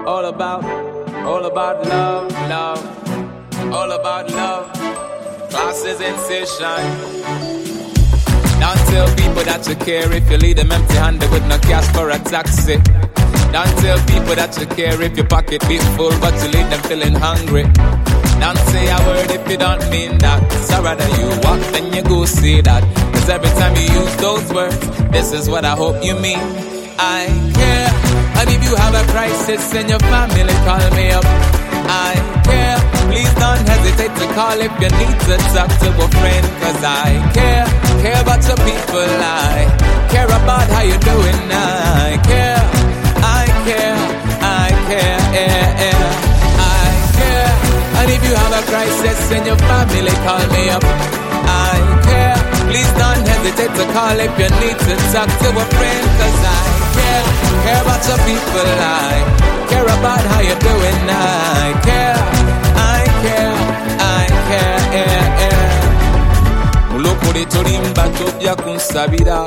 All about love, love. All about love. Classes in session. Don't tell people that you care if you leave them empty-handed with no cash for a taxi. Don't tell people that you care if your pocket be full but you leave them feeling hungry. Don't say a word if you don't mean that. So rather you walk than you go see that. Cause every time you use those words, this is what I hope you mean. I care. And if you have a crisis in your family, call me up. I care. Please don't hesitate to call if you need to talk to a friend. Cause I care. Care about your people. I care about how you're doing. I care. I care. I care. Yeah, yeah. I care. And if you have a crisis in your family, call me up. I care. Please don't hesitate to call if you need to talk to a friend. Cause I care. Care about your people. I care about how you're doing. I care. I care. I care. Yeah, yeah. Mulokole tolimba tobya kunsabira.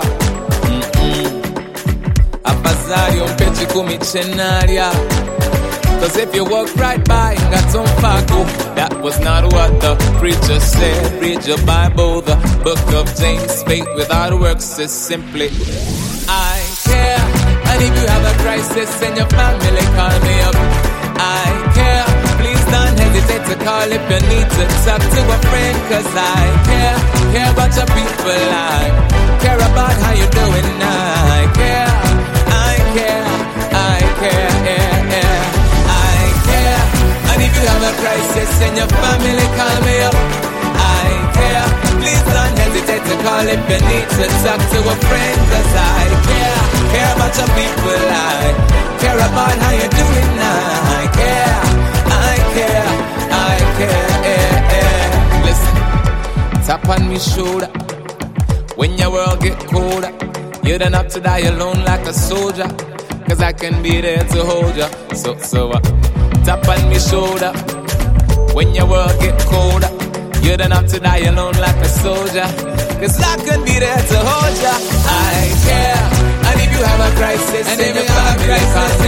Abazali ompechi kumichenalya. Cause if you walk right by Ngaton Fago, that was not what the preacher said. Read your Bible, the book of James. Faith without works is simply I care. And if you have a crisis in your family, call me up. I care. Please don't hesitate to call if you need to talk to a friend. Cause I care. Care about your people. I care about how you're doing. I care. I care. I care. Yeah, yeah. And if you have a crisis in your family, call me up. I care. Please don't hesitate to call if you need to talk to a friend. Cause I care. Care about your people. I care about how you're doing. I care. I care. I care. Yeah, yeah. Listen. Tap on me shoulder. When your world get colder, you don't have to die alone like a soldier. Cause I can be there to hold you. So tap on me shoulder. When your world get colder, you don't have to die alone like a soldier. Cause I can be there to hold ya. I care. And if you have a crisis, and if you have a crisis,